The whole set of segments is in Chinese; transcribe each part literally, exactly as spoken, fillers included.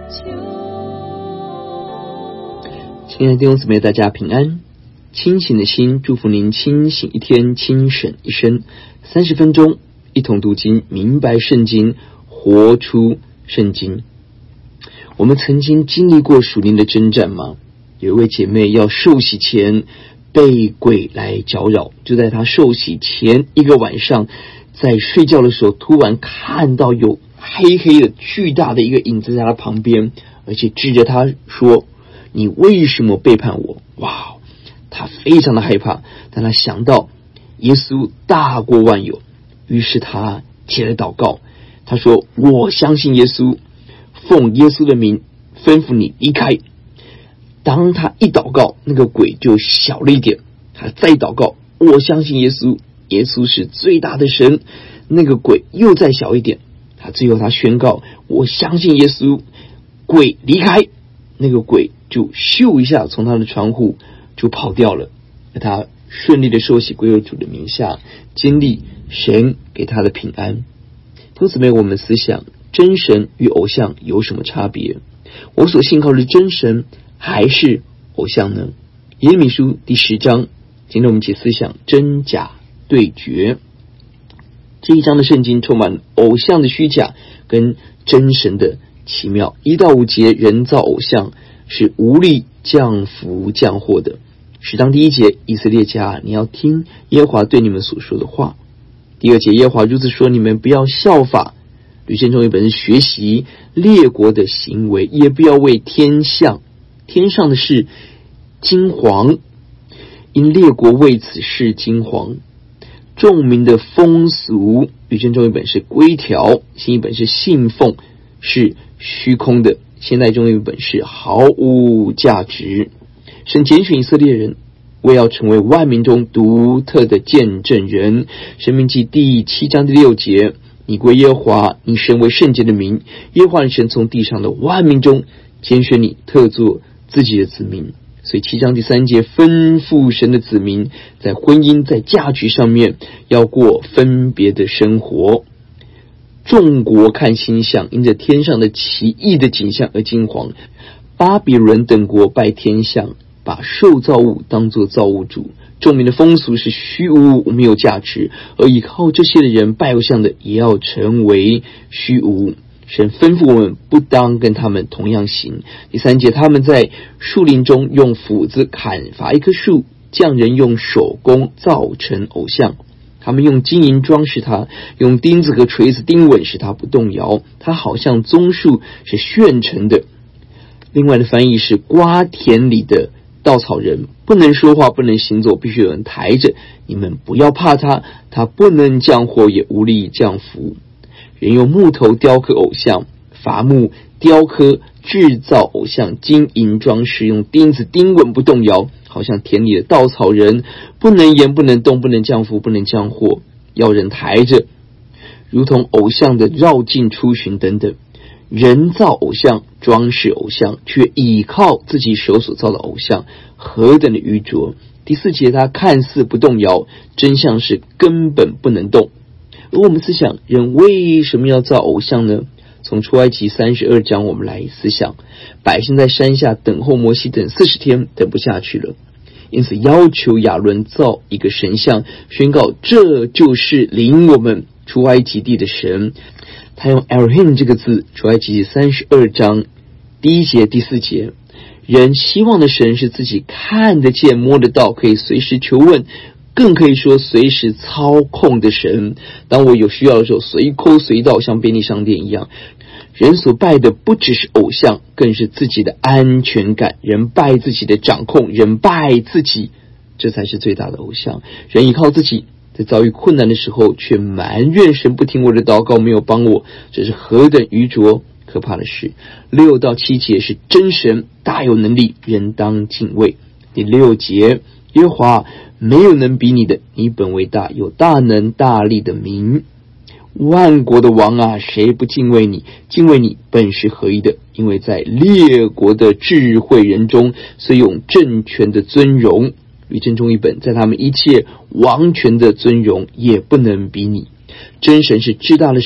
亲爱的弟兄姊妹，大家平安。清醒的心祝福您清醒一天，清省一生。三十分钟一同读经，明白圣经，活出圣经。我们曾经经历过属灵的征战吗？有一位姐妹要受洗前被鬼来搅扰，就在她受洗前一个晚上，在睡觉的时候突然看到有黑黑的巨大的一个影子在她旁边，而且指着她说，你为什么背叛我？哇，她非常的害怕，但她想到耶稣大过万有，于是她起来祷告。她说，我相信耶稣，奉耶稣的名吩咐你离开。当她一祷告，那个鬼就小了一点。她再祷告，我相信耶稣，耶稣是最大的神，那个鬼又再小一点。她最后她宣告，我相信耶稣，鬼离开。那个鬼就咻一下从他的窗户就跑掉了，他顺利的受洗归入主的名下，经历神给他的平安。弟兄姊妹，我们思想真神与偶像有什么差别？我所信靠的真神还是偶像呢？耶利米书第十章，今天我们一起思想真假对决。这一章的圣经充满偶像的虚假跟真神的奇妙。一到五节，人造偶像是无力降福降祸的。十章第一节，以色列家，你要听耶和华对你们所说的话。第二节，耶和华如此说，你们不要效法吕振中一本是学习列国的行为，也不要为天象，天上的事惊惶，因列国为此事惊惶。众民的风俗，吕振中一本是规条，新一本是信奉，是虚空的，现代中一本是毫无价值。神拣选以色列人，为要成为万民中独特的见证人。申命记第七章第六节，你归耶和华你神为圣洁的民，耶和华你神从地上的万民中拣选你，特作自己的子民。所以七章第三节吩咐神的子民在婚姻在嫁娶上面要过分别的生活。众国看星象，因着天上的奇异的景象而惊惶。巴比伦等国拜天象，把受造物当作造物主。众民的风俗是虚无，没有价值，而依靠这些的人拜偶像的也要成为虚无。神吩咐我们不当跟他们同样行。第三节，他们在树林中用斧子砍伐一棵树，匠人用手工造成偶像。他们用金银装饰它，用钉子和锤子钉稳，使它不动摇。它好像棕树，是炫成的。另外的翻译是瓜田里的稻草人，不能说话，不能行走，必须有人抬着。你们不要怕它，它不能降祸，也无力降福。人用木头雕刻偶像，伐木雕刻制造偶像，金银装饰，用钉子钉稳不动摇，好像田里的稻草人，不能言，不能动，不能降福，不能降祸，要人抬着，如同偶像的绕境出巡等等。人造偶像，装饰偶像，却倚靠自己手所造的偶像，何等的愚拙。第四节，它看似不动摇，真相是根本不能动。而我们思想，人为什么要造偶像呢？从出埃及三十二章我们来思想，百姓在山下等候摩西等四十天，等不下去了，因此要求亚伦造一个神像，宣告这就是领我们出埃及地的神。他用 Elohim 这个字，出埃及三十二章第一节第四节，人希望的神是自己看得见摸得到，可以随时求问，更可以说随时操控的神。当我有需要的时候，随抠随到，像便利商店一样。人所拜的不只是偶像，更是自己的安全感。人拜自己的掌控，人拜自己，这才是最大的偶像。人依靠自己，在遭遇困难的时候却埋怨神不听我的祷告，没有帮我，这是何等愚拙可怕的事。六到七节是真神大有能力，人当敬畏。第六节，耶和华没有能比你的，你本为大，有大能大力的名。万国的王啊，谁不敬畏你？敬畏你本是合宜的，因为在列国的智慧人中，虽用政权的尊荣，吕正中一本，在他们一切王权的尊荣也不能比拟。真神是至大的神，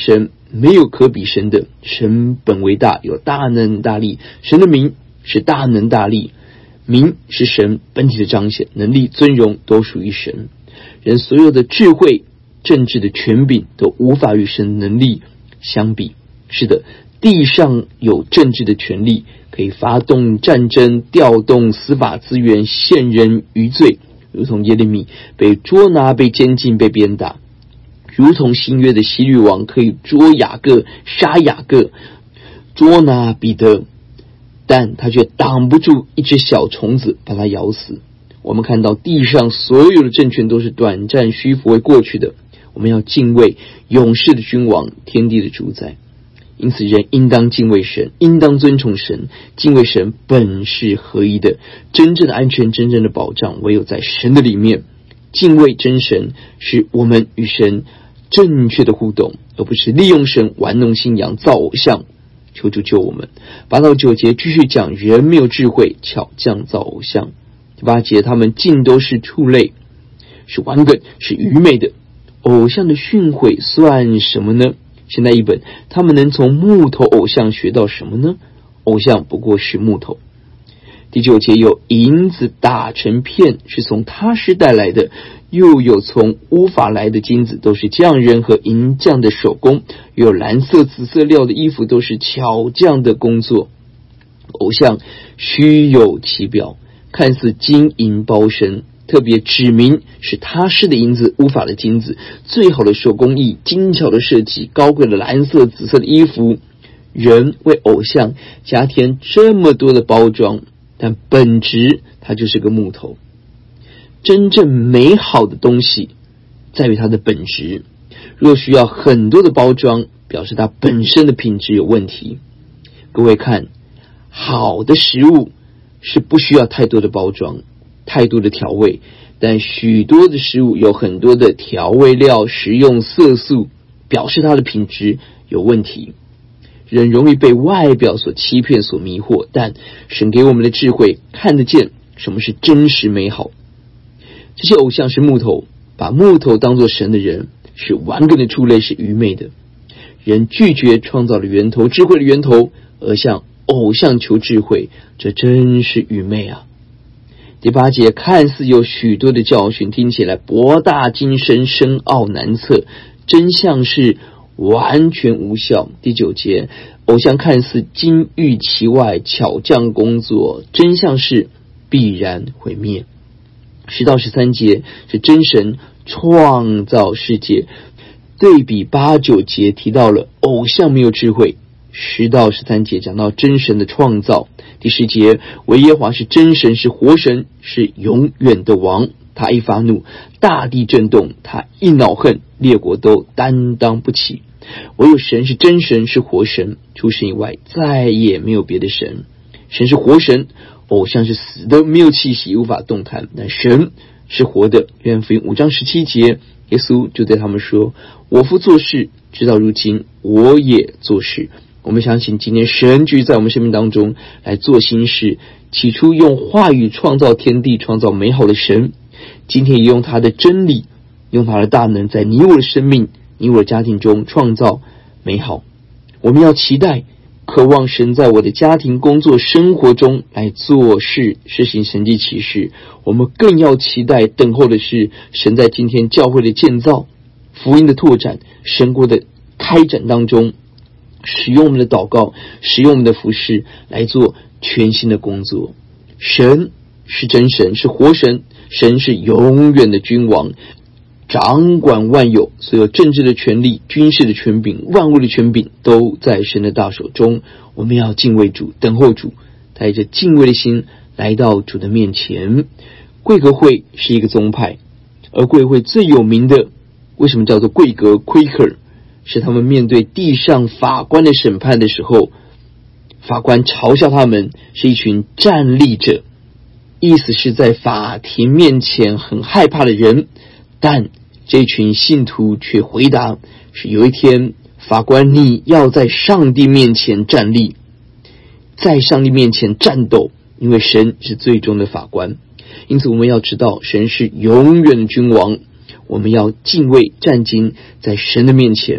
没有可比神的。神本为大，有大能大力，神的名是大能大力，名是神本体的彰显，能力尊荣都属于神。人所有的智慧政治的权柄都无法与神的能力相比。是的，地上有政治的权力，可以发动战争，调动司法资源，陷人于罪，如同耶利米被捉拿，被监禁，被鞭打，如同新约的希律王可以捉雅各，杀雅各，捉拿彼得，但他却挡不住一只小虫子把他咬死。我们看到地上所有的政权都是短暂虚浮会过去的，我们要敬畏永世的君王，天地的主宰。因此人应当敬畏神，应当尊崇神。敬畏神本是合一的，真正的安全，真正的保障唯有在神的里面。敬畏真神是我们与神正确的互动，而不是利用神玩弄信仰，造偶像。求主救我们。八到九节继续讲人没有智慧，巧匠造偶像。第八节他们尽都是畜类，是顽梗，是愚昧的。偶像的训诲算什么呢？现在一本，他们能从木头偶像学到什么呢？偶像不过是木头。第九节有银子打成片，是从他施带来的，又有从乌法来的金子，都是匠人和银匠的手工，又有蓝色紫色料的衣服，都是巧匠的工作。偶像虚有其表，看似金银包身，特别指明是他施的银子，乌法的金子，最好的手工艺，精巧的设计，高贵的蓝色紫色的衣服。人为偶像加添这么多的包装，但本质它就是个木头。真正美好的东西在于它的本质，若需要很多的包装，表示它本身的品质有问题。各位看，好的食物是不需要太多的包装，太多的调味，但许多的食物有很多的调味料、食用色素，表示它的品质有问题。人容易被外表所欺骗、所迷惑，但神给我们的智慧看得见什么是真实美好。这些偶像是木头，把木头当作神的人是顽梗的畜类，是愚昧的。人拒绝创造的源头，智慧的源头，而向偶像求智慧，这真是愚昧啊。第八节看似有许多的教训，听起来博大精深，深奥难测，真相是完全无效。第九节偶像看似金玉其外，巧匠工作，真相是必然毁灭。十到十三节是真神创造世界，对比八九节提到了偶像没有智慧。十到十三节讲到真神的创造。第十节为耶和华是真神，是活神，是永远的王。他一发怒，大地震动；他一恼恨，列国都担当不起。唯有神是真神，是活神，除神以外再也没有别的神。神是活神，偶像是死的，没有气息，无法动弹，但神是活的。约翰福音五章十七节，耶稣就对他们说，我父做事直到如今，我也做事。我们相信今天神居在我们生命当中来做新事，起初用话语创造天地，创造美好的神，今天也用他的真理，用他的大能，在你我的生命，你我的家庭中创造美好。我们要期待渴望神在我的家庭、工作、生活中来做事，实行神迹奇事。我们更要期待等候的是神在今天教会的建造、福音的拓展、神国的开展当中，使用我们的祷告，使用我们的服事来做全新的工作。神是真神，是活神，神是永远的君王，掌管万有，所有政治的权力、军事的权柄、万物的权柄都在神的大手中。我们要敬畏主，等候主，带着敬畏的心来到主的面前。贵格会是一个宗派，而贵会最有名的，为什么叫做贵格 Quaker， 是他们面对地上法官的审判的时候，法官嘲笑他们是一群站立者，意思是在法庭面前很害怕的人，但这群信徒却回答，是有一天法官你要在上帝面前站立，在上帝面前战斗，因为神是最终的法官。因此我们要知道神是永远的君王，我们要敬畏战兢，在神的面前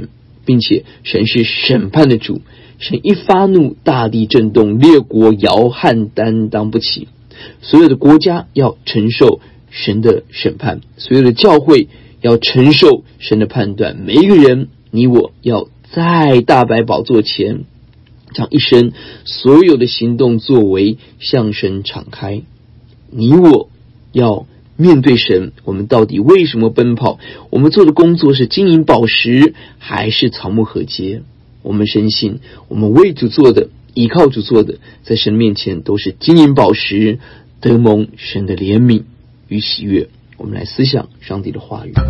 并且神是审判的主。神一发怒，大地震动，列国摇撼，担当不起。所有的国家要承受神的审判，所有的教会要承受神的判断。每一个人，你我要在大白宝座前，将一生所有的行动作为向神敞开。你我要面对神，我们到底为什么奔跑？我们做的工作是金银宝石，还是草木禾秸？我们深信，我们为主做的，依靠主做的，在神面前都是金银宝石，得蒙神的怜悯与喜悦。我们来思想上帝的话语。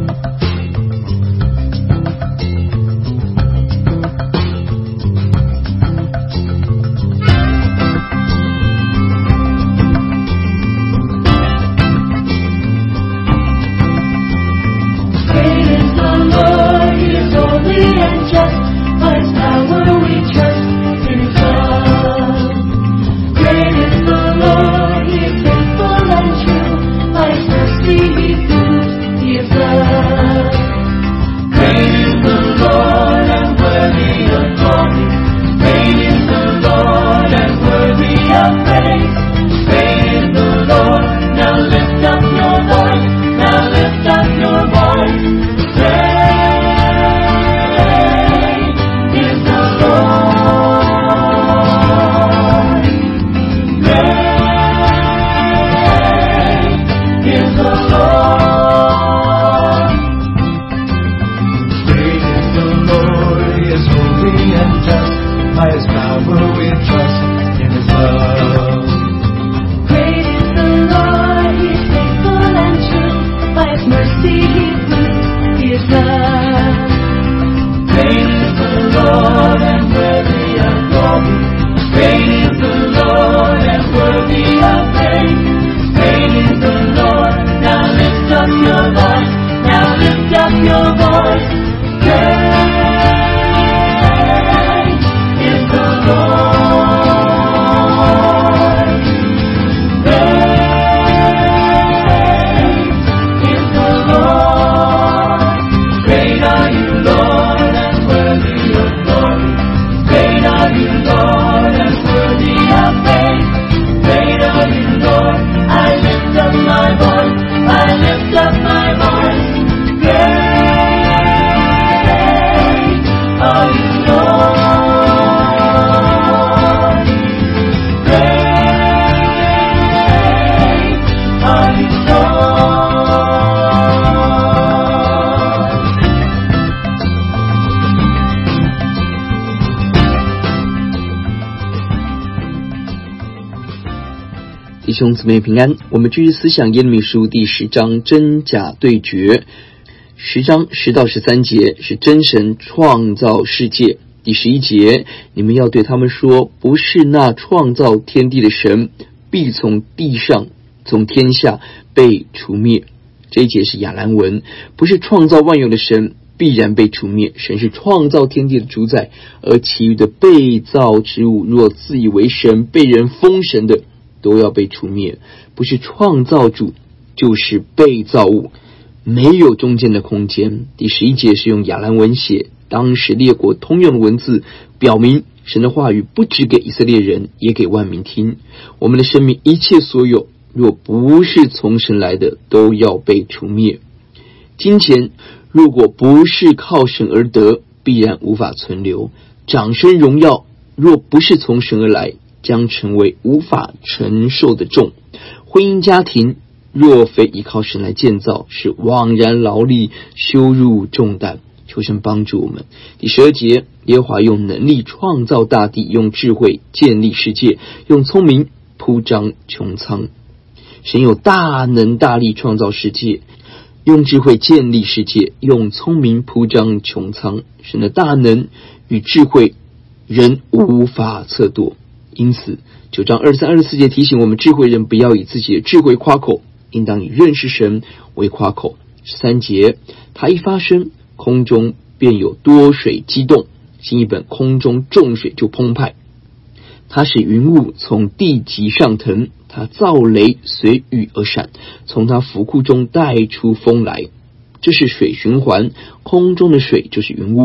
弟兄姊妹平安，我们继续思想耶利米书第十章真假对决。十章十到十三节是真神创造世界。第十一节，你们要对他们说，不是那创造天地的神，必从地上从天下被除灭。这一节是亚兰文，不是创造万有的神必然被除灭。神是创造天地的主宰，而其余的被造之物，若自以为神，被人封神的，都要被除灭。不是创造主，就是被造物，没有中间的空间。第十一节是用亚兰文写，当时列国通用的文字，表明神的话语不只给以色列人，也给万民听。我们的生命一切所有，若不是从神来的，都要被除灭。金钱如果不是靠神而得，必然无法存留。掌声荣耀若不是从神而来，将成为无法承受的重。婚姻家庭若非依靠神来建造，是枉然劳力，羞辱重担。求神帮助我们。第十二节，耶和华用能力创造大地，用智慧建立世界，用聪明铺张穹苍。神有大能大力创造世界，用智慧建立世界，用聪明铺张穹苍。神的大能与智慧，人无法测度。因此九章二十三、二十四节提醒我们，智慧人不要以自己的智慧夸口，应当以认识神为夸口。十三节，他一发声，空中便有多水激动，新译本，空中众水就澎湃。他使云雾从地极上腾，他造雷随雨而闪，从他府库中带出风来。这是水循环，空中的水就是云雾，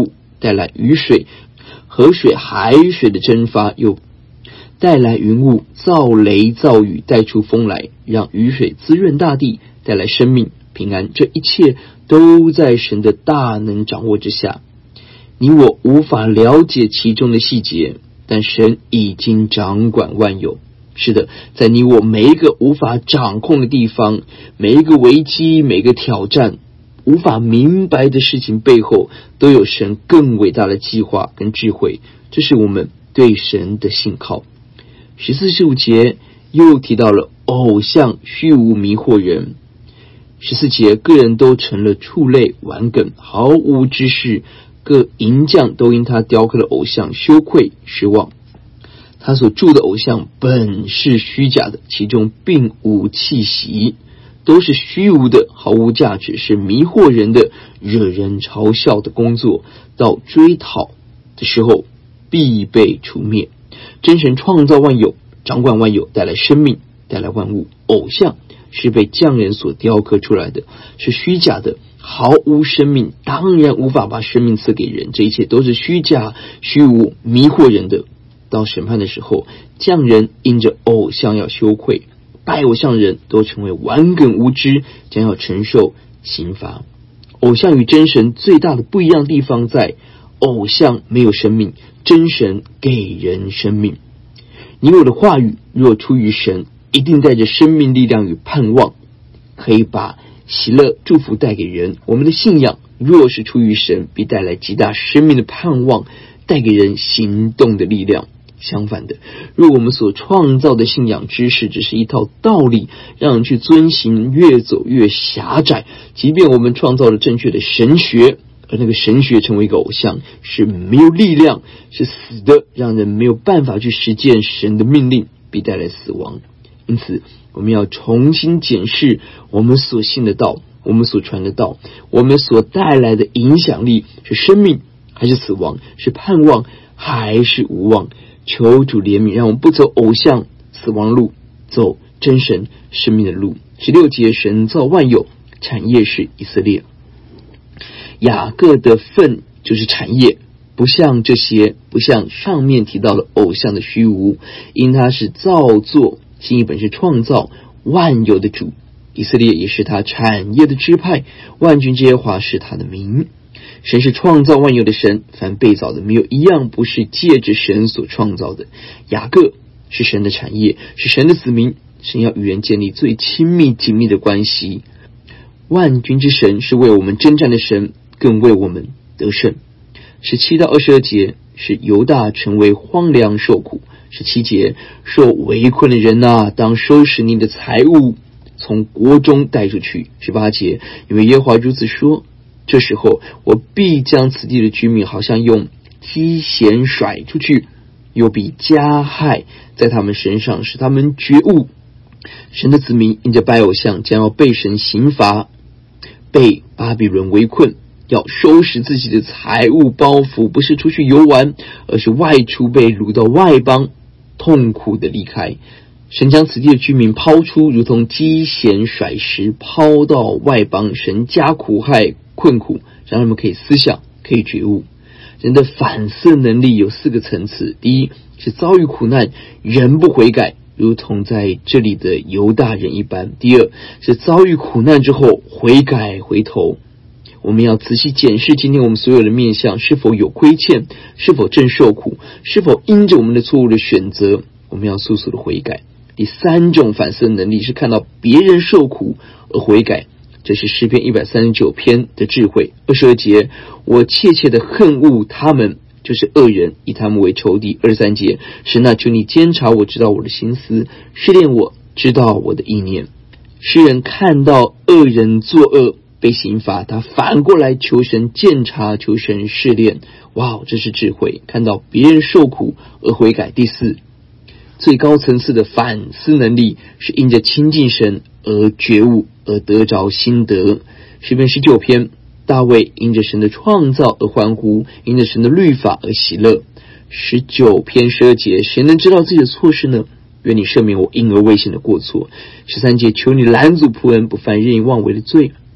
带来雨水、河水、海水的蒸发，又带来云雾，造雷造雨，带出风来，让雨水滋润大地，带来生命平安。这一切都在神的大能掌握之下，你我无法了解其中的细节，但神已经掌管万有。是的，在你我每一个无法掌控的地方，每一个危机，每个挑战，无法明白的事情背后，都有神更伟大的计划跟智慧。这是我们对神的信靠。十四、十五节又提到了偶像虚无迷惑人。十四节，个人都成了畜类顽梗，毫无知识，各银匠都因他雕刻的偶像羞愧失望。他所铸的偶像本是虚假的，其中并无气息，都是虚无的，毫无价值，是迷惑人的，惹人嘲笑的工作，到追讨的时候必被除灭。真神创造万有，掌管万有，带来生命，带来万物。偶像是被匠人所雕刻出来的，是虚假的，毫无生命，当然无法把生命赐给人，这一切都是虚假、虚无、迷惑人的。到审判的时候，匠人因着偶像要羞愧，拜偶像人都成为顽梗无知，将要承受刑罚。偶像与真神最大的不一样地方在，偶像没有生命，真神给人生命。你我的话语若出于神，一定带着生命力量与盼望，可以把喜乐祝福带给人。我们的信仰若是出于神，必带来极大生命的盼望，带给人行动的力量。相反的，若我们所创造的信仰知识只是一套道理，让人去遵行，越走越狭窄，即便我们创造了正确的神学，而那个神学成为一个偶像，是没有力量，是死的，让人没有办法去实践神的命令，必带来死亡。因此我们要重新检视我们所信的道，我们所传的道，我们所带来的影响力，是生命还是死亡，是盼望还是无望。求主怜悯，让我们不走偶像死亡路，走真神生命的路。十六节，神造万有，产业是以色列。雅各的份就是产业，不像这些，不像上面提到的偶像的虚无，因他是造作，新译本是创造万有的主。以色列也是他产业的支派，万军之耶和华是他的名。神是创造万有的神，凡被造的没有一样不是借着神所创造的。雅各是神的产业，是神的子民，神要与人建立最亲密紧密的关系。万军之神是为我们征战的神，更为我们得胜。十七到二十二节是犹大成为荒凉受苦。十七节，受围困的人啊，当收拾你的财物，从国中带出去。十八节，因为耶和华如此说，这时候我必将此地的居民好像用机弦甩出去，又必加害在他们身上，使他们觉悟。神的子民因着拜偶像，将要被神刑罚，被巴比伦围困，要收拾自己的财物包袱，不是出去游玩，而是外出被掳到外邦，痛苦的离开。神将此地的居民抛出，如同机弦甩石抛到外邦。神加苦害困苦，让他们可以思想，可以觉悟。人的反思能力有四个层次。第一是遭遇苦难，人不悔改，如同在这里的犹大人一般。第二是遭遇苦难之后悔改回头。我们要仔细检视今天我们所有的面向，是否有亏欠，是否正受苦，是否因着我们的错误的选择，我们要速速的悔改。第三种反思能力是看到别人受苦而悔改，这是诗篇一百三十九篇的智慧。二十二节，我切切的恨恶他们，就是恶人，以他们为仇敌。二十三节，神啊，求你监察我，知道我的心思，试炼我，知道我的意念。诗人看到恶人作恶被刑罚，他反过来求神监察，求神试炼。哇，这是智慧，看到别人受苦而悔改。第四，最高层次的反思能力是因着亲近神而觉悟，而得着心得。诗篇十九篇，大卫因着神的创造而欢呼，因着神的律法而喜乐。十九篇十二节，谁能知道自己的错事呢？愿你赦免我因而未信的过错。十三节，求你拦阻仆人不犯任意妄为的罪，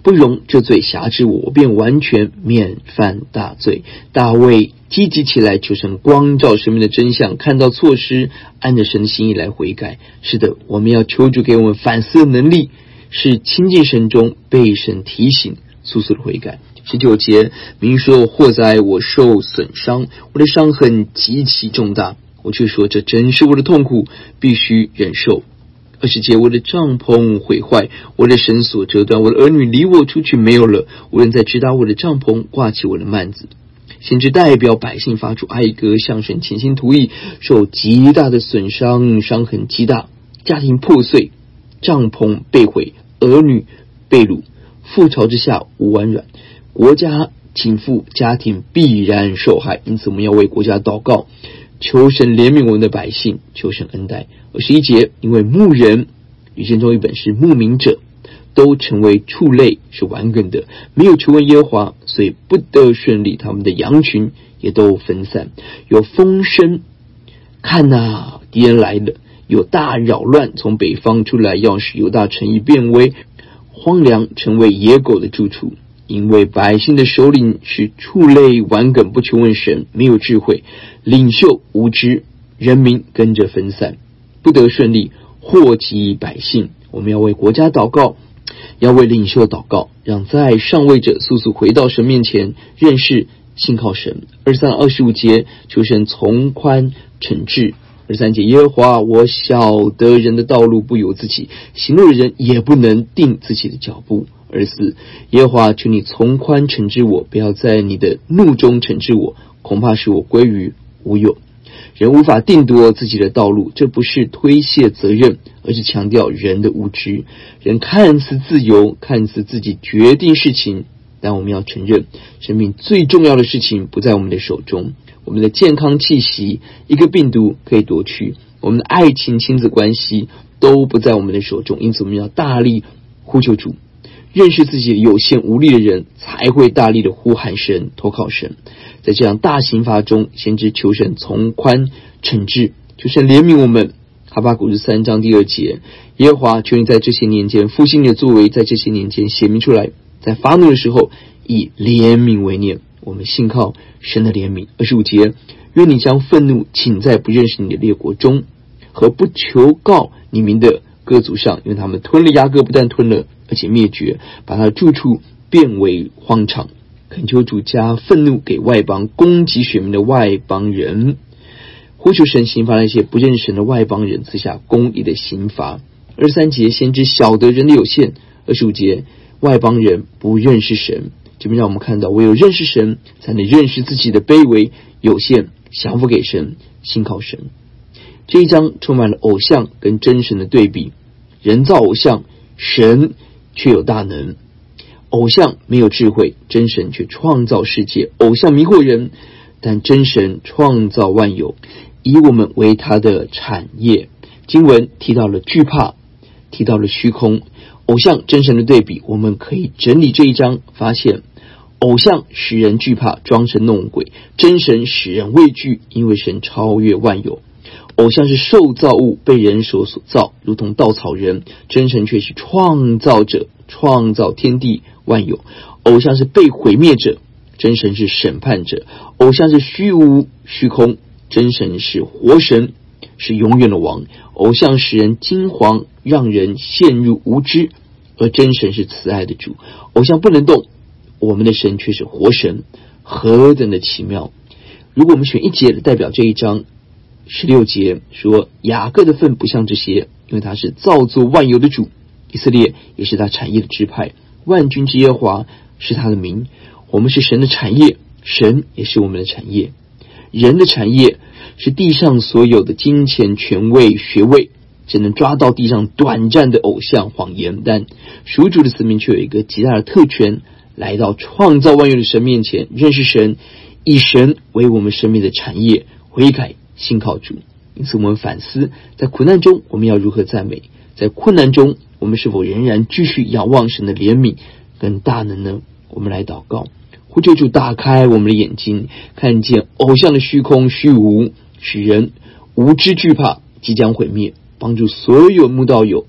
不容这罪辖制我，我便完全免犯大罪。大卫积极起来，求神光照生命的真相，看到错失，按着神的心意来悔改。是的，我们要求主给我们反思的能力，是亲近神中被神提醒，速速的悔改。十九节，民说祸哉，我受损伤，我的伤痕极其重大，我却说这真是我的痛苦，必须忍受。二十节，我的帐篷毁坏，我的绳索折断，我的儿女离我出去没有了，无人再直达我的帐篷，挂起我的幔子。先知代表百姓发出哀歌，向神倾心吐意，受极大的损伤，伤痕极大，家庭破碎，帐篷被毁，儿女被掳，覆巢之下无完卵，国家倾覆，家庭必然受害。因此我们要为国家祷告，求神怜悯我们的百姓，求神恩待。二十一节，因为牧人，吕建中一本是牧民者，都成为畜类，是顽梗的，没有求问耶和华，所以不得顺利，他们的羊群也都分散。有风声，看哪，敌人来了，有大扰乱从北方出来，要使犹大城邑变为荒凉，成为野狗的住处。因为百姓的首领是畜类，顽梗，不求问神，没有智慧，领袖无知，人民跟着分散，不得顺利，祸及百姓。我们要为国家祷告，要为领袖祷告，让在上位者速速回到神面前，认识信靠神。二十三到二十五节，求神从宽惩治。二十三节，耶和华，我晓得人的道路不由自己，行路的人也不能定自己的脚步。二十四，耶和华，求你从宽惩治我，不要在你的怒中惩治我，恐怕使我归于无有。人无法定夺自己的道路，这不是推卸责任，而是强调人的无知。人看似自由，看似自己决定事情，但我们要承认，生命最重要的事情不在我们的手中。我们的健康气息，一个病毒可以夺去；我们的爱情、亲子关系都不在我们的手中。因此我们要大力呼求主。认识自己有限无力的人，才会大力的呼喊神，投靠神。在这样大刑罚中，先知求神从宽惩治，求神怜悯我们。哈巴谷十三章第二节，耶和华，求你在这些年间复兴你的作为，在这些年间显明出来，在发怒的时候以怜悯为念。我们信靠神的怜悯。二十五节，愿你将愤怒倾在不认识你的列国中，和不求告你名的各族上，因为他们吞了雅各，不但吞了，而且灭绝，把他的住处变为荒场。恳求主加愤怒给外邦攻击选民的外邦人，呼求神刑罚那些不认识神的外邦人，赐下公义的刑罚。二十三节，先知晓得人的有限。二十五节，外邦人不认识神。这边让我们看到，唯有认识神，才能认识自己的卑微有限，降服给神，信靠神。这一章充满了偶像跟真神的对比。人造偶像，神却有大能。偶像没有智慧，真神却创造世界。偶像迷惑人，但真神创造万有，以我们为他的产业。经文提到了惧怕，提到了虚空。偶像真神的对比，我们可以整理这一章，发现偶像使人惧怕，装神弄鬼；真神使人畏惧，因为神超越万有。偶像是受造物，被人手所造，如同稻草人；真神却是创造者，创造天地万有。偶像是被毁灭者，真神是审判者；偶像是虚无虚空，真神是活神，是永远的王。偶像使人惊惶，让人陷入无知，而真神是慈爱的主。偶像不能动，我们的神却是活神，何等的奇妙！如果我们选一节的代表这一章，十六节说雅各的份不像这些，因为他是造作万有的主，以色列也是他产业的支派，万军之耶和华是他的名。我们是神的产业，神也是我们的产业。人的产业是地上所有的金钱、权位、学位，只能抓到地上短暂的偶像谎言，但属主的子民却有一个极大的特权，来到创造万有的神面前，认识神，以神为我们生命的产业，悔改信靠主。因此我们反思，在苦难中我们要如何赞美，在困难中我们是否仍然继续仰望神的怜悯跟大能呢？我们来祷告，呼求主打开我们的眼睛，看见偶像的虚空虚无，使人无知惧怕即将毁灭，帮助所有慕道友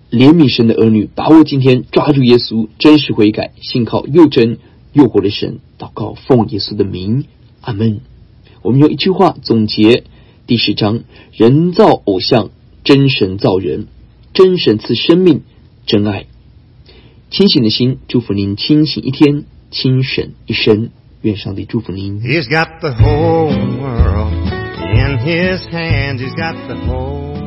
怜悯神的儿女，把握今天，抓住耶稣，真实悔改，信靠又真又活的神。祷告奉耶稣的名，阿们。我们用一句话总结第十章：人造偶像，真神造人，真神赐生命，真爱。清醒的心，祝福您清醒一天，清省一生。愿上帝祝福您。 He's got the whole world in his hands. He's got the whole